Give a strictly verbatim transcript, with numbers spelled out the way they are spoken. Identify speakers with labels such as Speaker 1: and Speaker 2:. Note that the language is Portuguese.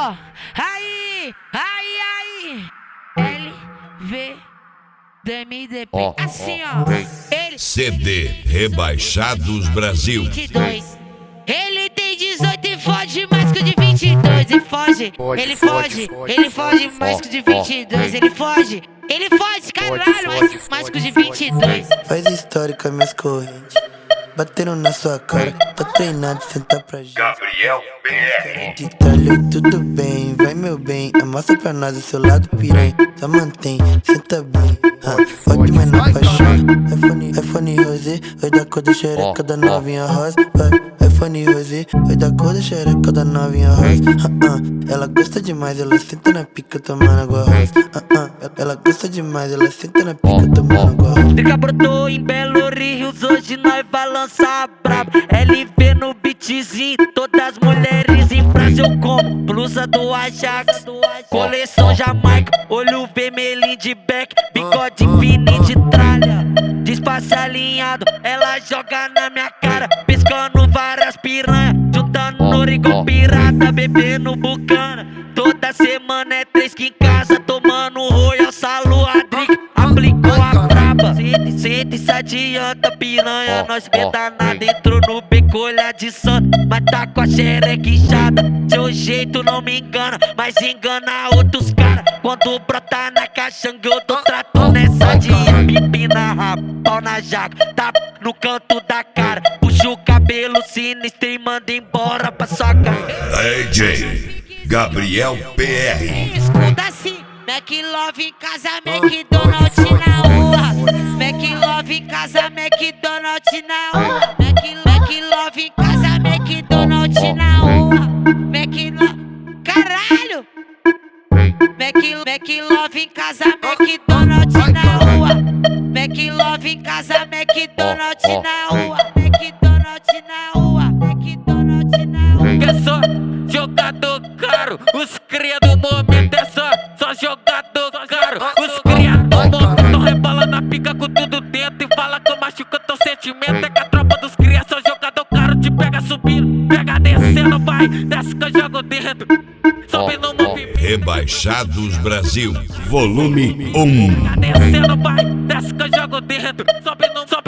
Speaker 1: Ó, aí, aí, aí. L V do M D P.
Speaker 2: Ó,
Speaker 1: Assim,
Speaker 2: ó,
Speaker 1: ó.
Speaker 2: vem.
Speaker 1: Ele
Speaker 3: C D Rebaixados Brasil.
Speaker 1: vinte e dois. Ele tem dezoito e foge mais que o de vinte e dois. E foge,
Speaker 2: Foge,
Speaker 1: ele
Speaker 2: foge,
Speaker 1: foge,
Speaker 2: foge,
Speaker 1: ele foge
Speaker 2: foge.
Speaker 1: mais
Speaker 2: Ó,
Speaker 1: que o de
Speaker 2: ó,
Speaker 1: vinte e dois.
Speaker 2: vem.
Speaker 1: Ele foge, ele foge, caralho, mais,
Speaker 2: foge,
Speaker 1: mais que o de
Speaker 2: foge,
Speaker 1: vinte e dois.
Speaker 4: Faz história com as minhas correntes. Bateram na sua cara, tá treinado, senta pra gente.
Speaker 3: Gabriel P R.
Speaker 4: De tralho, tudo bem, vai meu bem. Mostra pra nós o seu lado piranha. Só mantém, senta bem. Ah, pode, mas não apaixona. iPhone, iPhone rosé, vai dar cor da xereca da novinha rosa. Vai, iPhone rosé, vai dar cor da xereca da novinha rosa. Ah, ah, ela gosta demais, ela senta na pica tomando água rosa. Ah, ah, ela gosta demais, ela senta na pica tomando água rosa.
Speaker 1: Drica brotou em Belo Rios, hoje nós vai lançar brabo. L V no beatzinho, todas as mulheres em frase eu como. Blusa do Ajax, coleção Jamaica, olho vermelhinho de back, bigode fininho de tralha. Despace alinhado, ela joga na minha cara, pescando várias piranha, juntando ouro igual pirata, bebendo bucana. Toda semana é três que em casa, tomando Royal Salu, a Drica aplicou a braba. Senta, senta e se adianta, piranha, nós meta nada, entrou no beco, olha de santo, mas tá com a xereca inchada. Seu jeito não me engana, mas engana outros cara. Quando brota na caixanga eu dou trato nessa dia. Pipina, rabo, pau na jaca, tá no canto da cara. Puxa o cabelo sinistro e manda embora pra sua casa.
Speaker 3: D J Gabriel P R.
Speaker 1: Escuta assim, Mac Love em casa, McDonald's na rua. Mac Love em casa, McDonald's na rua. Mac, Mac Love em casa, McDonald's na rua. Mac Love, caralho. Mac, Mac Love em casa, McDonald's na rua. Mac Love em casa, McDonald's na rua. McDonald's na rua. McDonald's na rua.
Speaker 5: É só jogador caro, os cria do momento é só, só jogador caro. Os cria do momento tão rebola na pica com tudo dentro e fala que eu machuco teu sentimento. É que a tropa dos cria só jogador caro, te pega subindo, pega descendo, vai, desce que eu jogo dentro. Sobe no movimento.
Speaker 3: Rebaixados Brasil, volume um.
Speaker 5: Pega descendo, vai, desce que eu jogo dentro. Sobe no, sobe